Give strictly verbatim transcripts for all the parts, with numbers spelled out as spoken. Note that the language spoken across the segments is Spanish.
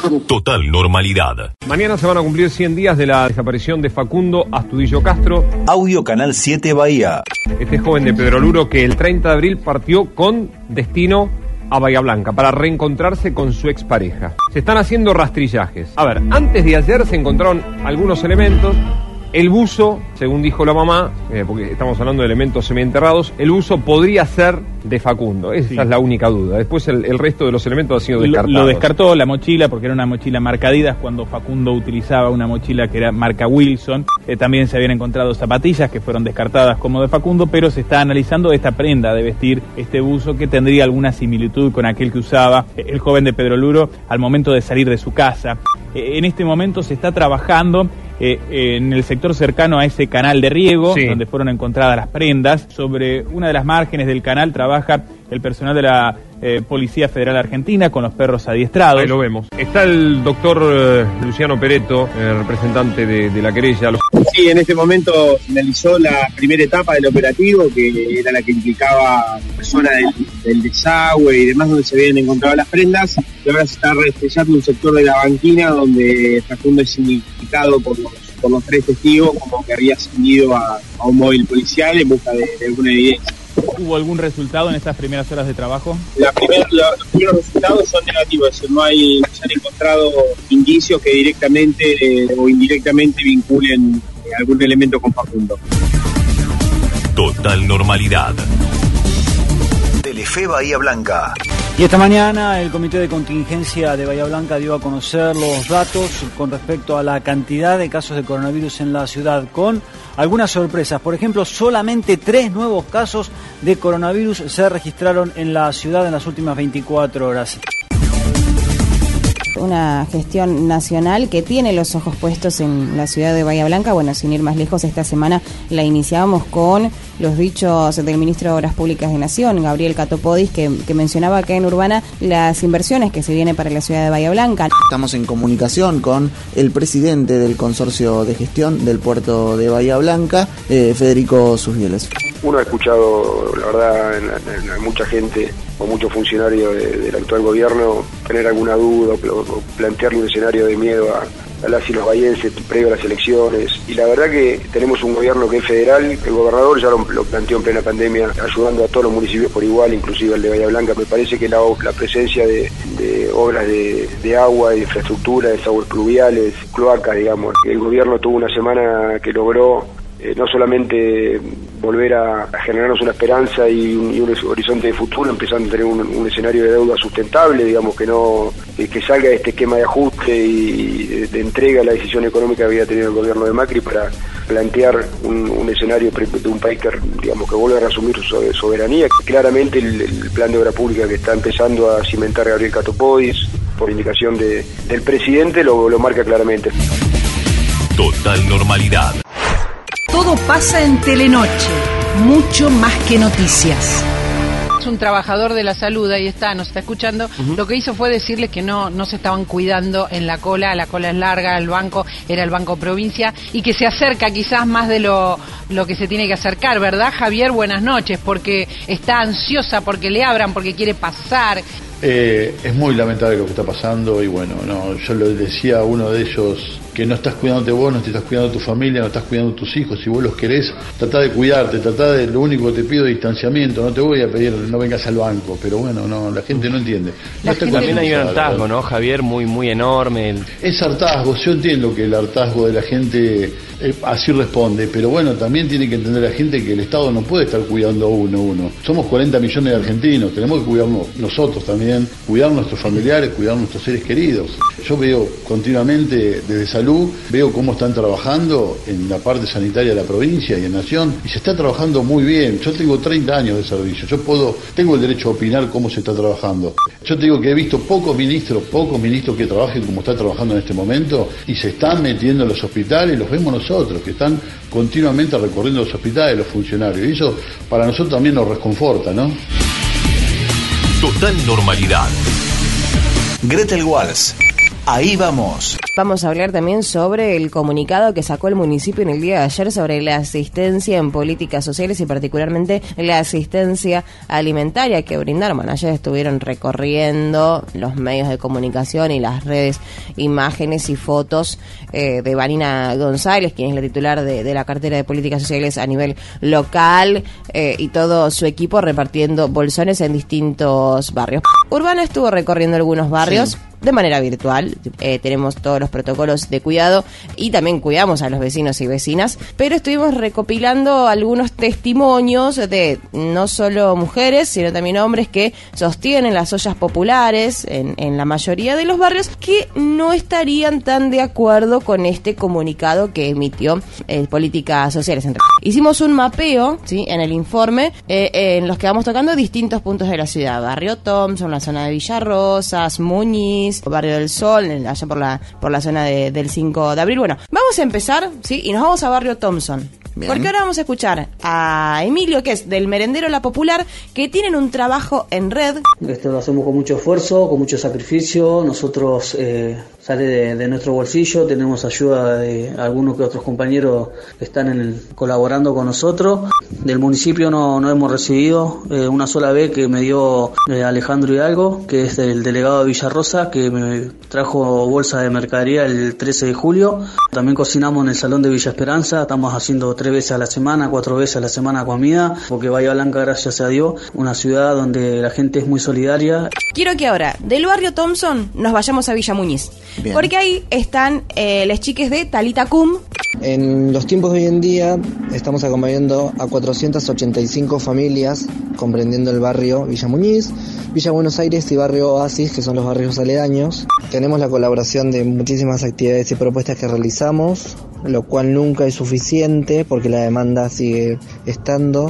Total normalidad. Mañana se van a cumplir cien días de la desaparición de Facundo Astudillo Castro. Audio Canal siete Bahía. Este joven de Pedroluro que el treinta de abril partió con destino a Bahía Blanca para reencontrarse con su expareja. Se están haciendo rastrillajes. A ver, antes de ayer se encontraron algunos elementos. El buzo, según dijo la mamá, eh, porque estamos hablando de elementos semienterrados, el buzo podría ser de Facundo. Esa sí. es la única duda. Después el, el resto de los elementos ha sido descartado. Lo, lo descartó la mochila porque era una mochila marca Adidas cuando Facundo utilizaba una mochila que era marca Wilson. Eh, también se habían encontrado zapatillas que fueron descartadas como de Facundo, pero se está analizando esta prenda de vestir, este buzo que tendría alguna similitud con aquel que usaba el joven de Pedroluro al momento de salir de su casa. Eh, en este momento se está trabajando Eh, eh, en el sector cercano a ese canal de riego, sí. donde fueron encontradas las prendas. Sobre una de las márgenes del canal trabaja el personal de la eh, Policía Federal Argentina con los perros adiestrados. Ahí lo vemos. Está el doctor eh, Luciano Peretto, eh, representante de, de la querella. Sí, en este momento finalizó la primera etapa del operativo, que era la que implicaba la zona del, del desagüe y demás, donde se habían encontrado las prendas. Y ahora se está rastrillando un sector de la banquina donde Facundo es indicado por los, por los tres testigos como que había ascendido a, a un móvil policial en busca de, de alguna evidencia. ¿Hubo algún resultado en estas primeras horas de trabajo? La primer, la, los primeros resultados son negativos, no hay, se han encontrado indicios que directamente eh, o indirectamente vinculen eh, algún elemento con Facundo. Total normalidad. Telefe Bahía Blanca. Y esta mañana el Comité de Contingencia de Bahía Blanca dio a conocer los datos con respecto a la cantidad de casos de coronavirus en la ciudad, con algunas sorpresas. Por ejemplo, solamente tres nuevos casos de coronavirus se registraron en la ciudad en las últimas veinticuatro horas. Una gestión nacional que tiene los ojos puestos en la ciudad de Bahía Blanca. Bueno, sin ir más lejos, esta semana la iniciábamos con los dichos del ministro de Obras Públicas de Nación, Gabriel Catopodis, que, que mencionaba acá en Urbana las inversiones que se vienen para la ciudad de Bahía Blanca. Estamos en comunicación con el presidente del consorcio de gestión del puerto de Bahía Blanca, eh, Federico Susbieles. Uno ha escuchado, la verdad, en, en, en mucha gente o muchos funcionarios de, del actual gobierno tener alguna duda o, o plantearle un escenario de miedo a, a las y los bahienses previo a las elecciones. Y la verdad que tenemos un gobierno que es federal, el gobernador ya lo, lo planteó en plena pandemia, ayudando a todos los municipios por igual, inclusive el de Bahía Blanca. Me parece que la, la presencia de, de obras de, de agua, de infraestructura, de aguas pluviales, cloacas, digamos. El gobierno tuvo una semana que logró Eh, no solamente volver a, a generarnos una esperanza y un, y un horizonte de futuro, empezando a tener un, un escenario de deuda sustentable, digamos, que no que, que salga de este esquema de ajuste y de, de entrega a la decisión económica que había tenido el gobierno de Macri para plantear un, un escenario de un país que, digamos, que vuelva a reasumir su soberanía. Claramente el, el plan de obra pública que está empezando a cimentar Gabriel Catopodis, por indicación de, del presidente, lo, lo marca claramente. Total normalidad. Todo pasa en Telenoche, mucho más que noticias. Es un trabajador de la salud, ahí está, nos está escuchando. Uh-huh. Lo que hizo fue decirles que no, no se estaban cuidando en la cola, la cola es larga, el banco era el Banco Provincia, y que se acerca quizás más de lo, lo que se tiene que acercar, ¿verdad, Javier? Buenas noches, porque está ansiosa, porque le abran, porque quiere pasar. Eh, es muy lamentable lo que está pasando y bueno, no, yo lo decía a uno de ellos, que no estás cuidándote vos, no te estás cuidando tu familia, no estás cuidando tus hijos. Si vos los querés, tratá de cuidarte, tratá de, lo único que te pido es distanciamiento. No te voy a pedir, no vengas al banco, pero bueno, no, la gente no entiende. No está también hay un hartazgo, ¿no, Javier? Muy, muy enorme. El... Es hartazgo, yo entiendo que el hartazgo de la gente eh, así responde, pero bueno, también tiene que entender la gente que el Estado no puede estar cuidando a uno uno. Somos cuarenta millones de argentinos, tenemos que cuidarnos nosotros también, cuidar a nuestros familiares, cuidar a nuestros seres queridos. Yo veo continuamente desde salud, veo cómo están trabajando en la parte sanitaria de la provincia y en Nación, y se está trabajando muy bien. Yo tengo treinta años de servicio, yo puedo, tengo el derecho a opinar cómo se está trabajando. Yo te digo que he visto pocos ministros, pocos ministros que trabajen como está trabajando en este momento, y se están metiendo en los hospitales, los vemos nosotros, que están continuamente recorriendo los hospitales, los funcionarios, y eso para nosotros también nos reconforta, ¿no? Total normalidad. Gretel Walls. Ahí vamos. Vamos a hablar también sobre el comunicado que sacó el municipio en el día de ayer sobre la asistencia en políticas sociales y particularmente la asistencia alimentaria que brindaron. Bueno, ayer estuvieron recorriendo los medios de comunicación y las redes, imágenes y fotos eh, de Vanina González, quien es la titular de, de la cartera de políticas sociales a nivel local, eh, y todo su equipo repartiendo bolsones en distintos barrios. Urbana estuvo recorriendo algunos barrios. Sí. De manera virtual, eh, tenemos todos los protocolos de cuidado y también cuidamos a los vecinos y vecinas, pero estuvimos recopilando algunos testimonios de no solo mujeres, sino también hombres que sostienen las ollas populares en, en la mayoría de los barrios, que no estarían tan de acuerdo con este comunicado que emitió eh, Políticas Sociales. Hicimos un mapeo, ¿sí?, en el informe, eh, eh, en los que vamos tocando distintos puntos de la ciudad: Barrio Thompson, la zona de Villa Rosas, Muñiz, Barrio del Sol, allá por la por la zona de, del cinco de abril. Bueno, vamos a empezar, ¿sí?, y nos vamos a Barrio Thompson. Bien. Porque ahora vamos a escuchar a Emilio, que es del Merendero La Popular, que tienen un trabajo en red. Esto lo hacemos con mucho esfuerzo, con mucho sacrificio. Nosotros eh, sale de, de nuestro bolsillo, tenemos ayuda de algunos que otros compañeros que están en el, colaborando con nosotros. Del municipio no, no hemos recibido eh, una sola vez, que me dio eh, Alejandro Hidalgo, que es el delegado de Villarrosa, que me trajo bolsa de mercadería el trece de julio. También cocinamos en el Salón de Villa Esperanza, estamos haciendo tres veces a la semana, cuatro veces a la semana comida, porque Bahía Blanca, gracias a Dios, una ciudad donde la gente es muy solidaria. Quiero que ahora, del Barrio Thompson, nos vayamos a Villa Muñiz. Bien. Porque ahí están eh, las chiques de Talita Cum. En los tiempos de hoy en día estamos acompañando a cuatrocientas ochenta y cinco familias, comprendiendo el barrio Villa Muñiz, Villa Buenos Aires y Barrio Oasis, que son los barrios aledaños. Tenemos la colaboración de muchísimas actividades y propuestas que realizamos, lo cual nunca es suficiente porque la demanda sigue estando.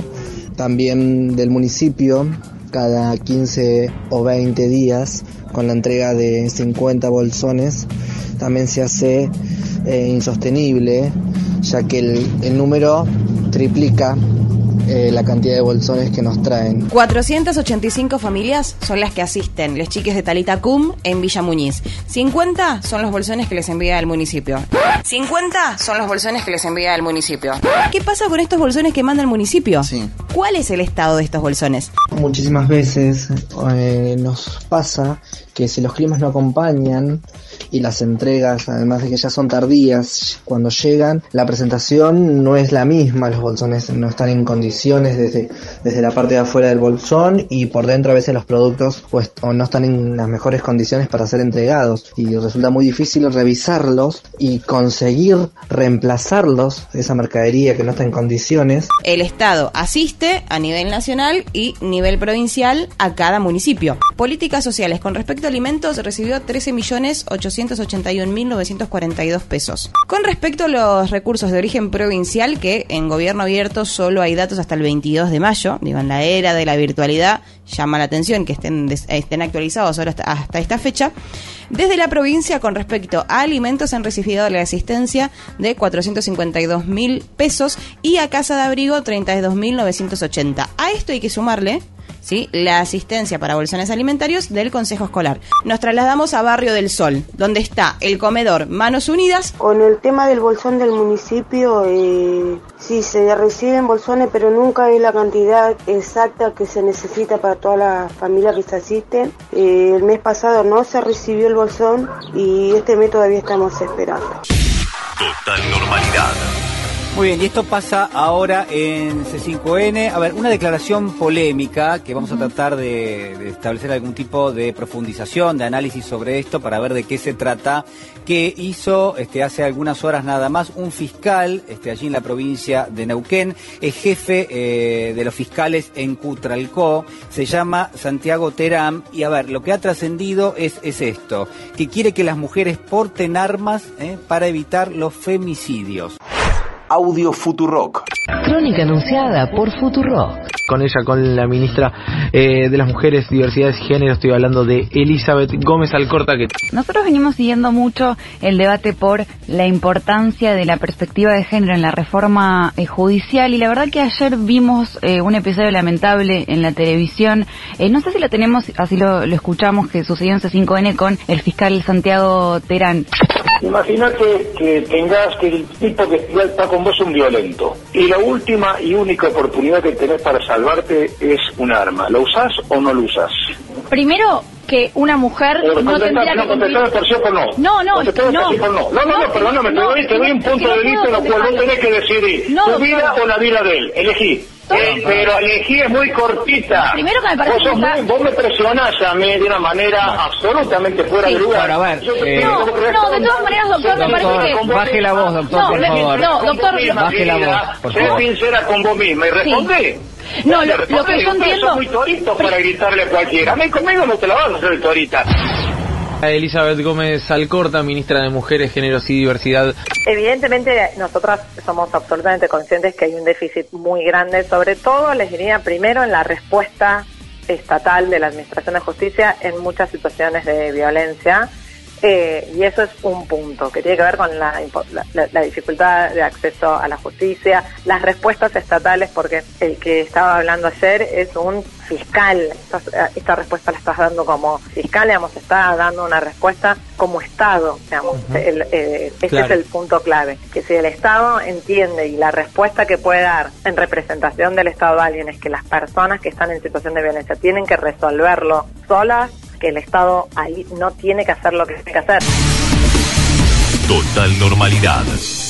También del municipio, cada quince o veinte días, con la entrega de cincuenta bolsones, también se hace eh, insostenible, ya que el, el número triplica eh, la cantidad de bolsones que nos traen. cuatrocientas ochenta y cinco familias son las que asisten, les chiques de Talita Cum en Villa Muñiz. cincuenta son los bolsones que les envía el municipio. cincuenta son los bolsones que les envía el municipio. ¿Qué pasa con estos bolsones que manda el municipio? Sí. ¿Cuál es el estado de estos bolsones? Muchísimas veces eh, nos pasa que si los climas no acompañan y las entregas, además de que ya son tardías, cuando llegan, la presentación no es la misma, los bolsones no están en condiciones desde, desde la parte de afuera del bolsón, y por dentro a veces los productos pues o no están en las mejores condiciones para ser entregados, y resulta muy difícil revisarlos y conseguir reemplazarlos, esa mercadería que no está en condiciones. El Estado asiste a nivel nacional y nivel provincial a cada municipio. Políticas sociales con respecto a alimentos recibió trece millones ochocientos ochenta y un mil novecientos cuarenta y dos pesos. Con respecto a los recursos de origen provincial, que en gobierno abierto solo hay datos hasta el veintidós de mayo, digo, en la era de la virtualidad llama la atención que estén, estén actualizados ahora hasta, hasta esta fecha. Desde la provincia, con respecto a alimentos, han recibido la asistencia de cuatrocientos cincuenta y dos mil pesos y a Casa de Abrigo treinta y dos mil novecientos ochenta. A esto hay que sumarle, ¿sí?, la asistencia para bolsones alimentarios del Consejo Escolar. Nos trasladamos a Barrio del Sol, donde está el comedor Manos Unidas. Con el tema del bolsón del municipio, eh, sí se reciben bolsones, pero nunca es la cantidad exacta que se necesita para toda la familia que se asisten. Eh, el mes pasado no se recibió el bolsón y este mes todavía estamos esperando. Total normalidad. Muy bien, y esto pasa ahora en C cinco N. A ver, una declaración polémica que vamos a tratar de, de establecer algún tipo de profundización, de análisis sobre esto para ver de qué se trata, que hizo este, hace algunas horas nada más un fiscal este, allí en la provincia de Neuquén, es jefe eh, de los fiscales en Cutralcó, se llama Santiago Teram, y a ver, lo que ha trascendido es, es esto, que quiere que las mujeres porten armas eh, para evitar los femicidios. Audio Futurock. Crónica anunciada por Futurock. con ella, con la ministra eh, de las Mujeres, Diversidades y Género. Estoy hablando de Elizabeth Gómez Alcorta. Que... Nosotros venimos siguiendo mucho el debate por la importancia de la perspectiva de género en la reforma eh, judicial, y la verdad que ayer vimos eh, un episodio lamentable en la televisión, eh, no sé si lo tenemos, así lo, lo escuchamos, que sucedió en C cinco N con el fiscal Santiago Terán. Imagínate que tengas que el tipo que está con vos es un violento y la última y única oportunidad que tenés para salvarte es un arma. ¿Lo usás o no lo usás? Primero, que una mujer Pero no tendría que... No, contestame por sí o por no. No, no, contestame no. por sí o por no. No, no, no, perdóname, te doy, te doy un punto de vista en lo cual vos tenés que decidir no, tu vida doctor. o la vida de él. Elegí. Eh, pero elegí es muy cortita. Primero que me parece vos, sos que está... muy, vos me presionás a mí de una manera no. absolutamente fuera sí, de lugar. Bueno, a ver, te, eh... no, no, de todas maneras, doctor, me parece que... Baje la voz, doctor, no, por le, favor. No, doctor, misma, baje la voz, por sé favor. Sé sincera con vos misma y respondé. Sí. No, lo, lo que yo entiendo... Sos muy torito para gritarle a cualquiera. A mí conmigo no te la vas a hacer el torita. Elizabeth Gómez Alcorta, ministra de Mujeres, Géneros y Diversidad. Evidentemente nosotras somos absolutamente conscientes que hay un déficit muy grande, sobre todo les diría primero en la respuesta estatal de la Administración de Justicia en muchas situaciones de violencia, eh, y eso es un punto que tiene que ver con la, la, la dificultad de acceso a la justicia, las respuestas estatales, porque el que estaba hablando ayer es un fiscal, esta, esta respuesta la estás dando como fiscal, digamos, está dando una respuesta como Estado, digamos, uh-huh. el, eh, ese claro. es el punto clave, que si el Estado entiende y la respuesta que puede dar en representación del Estado a alguien es que las personas que están en situación de violencia tienen que resolverlo solas, que el Estado ahí no tiene que hacer lo que tiene que hacer. Total normalidad.